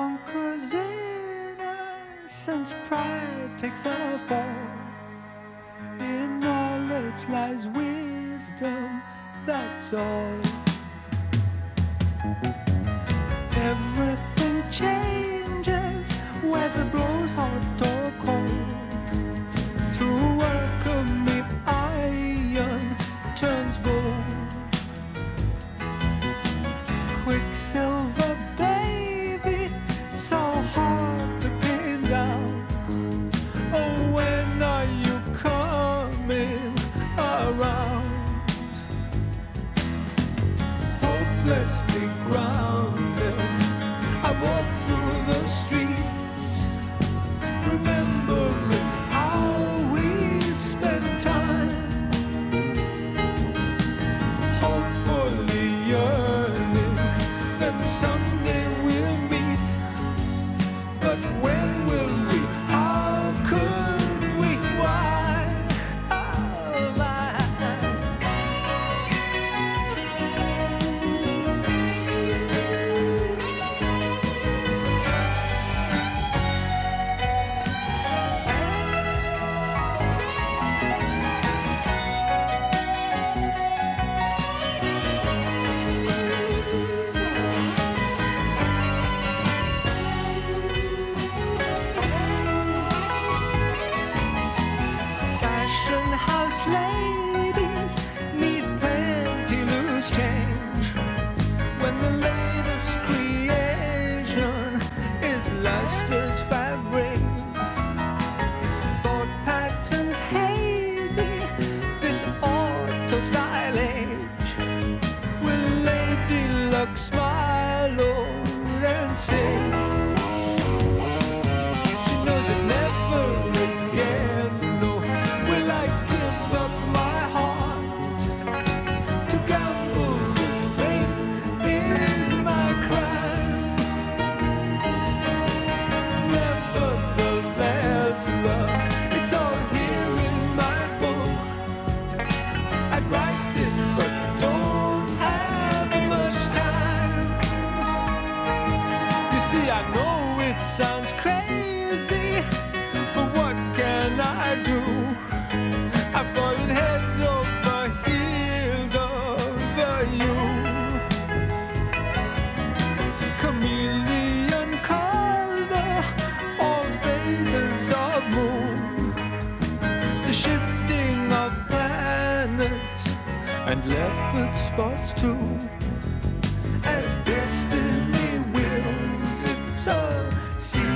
conquers innocence, pride takes a fall. In knowledge lies wisdom, that's all. Everything changes, whether blows hot or cold. Through alchemy, iron turns gold. Quicksilver, baby, so hard to pin down. Oh, when are you coming around? Hopelessly grounded, I walk through the streets, remembering how we spent time. Hopefully yearning that someday we'll meet. But when will we? How could we? Why? Oh, my. Fashion house ladies need plenty loose change when the latest creation is last as fabric. Thought patterns hazy, this auto style age. Will Lady Luck smile old and say she knows it never again? No, will I give up my heart to gamble with fate? Is my crime. Nevertheless, love, it's all here in my book. I'd write it, but don't have much time. You see, I know it sounds crazy, but what can I do? I've fallen head over heels over you. Chameleon color, all phases of moon, the shifting of planets and leopard spots too. As destiny wills it so, see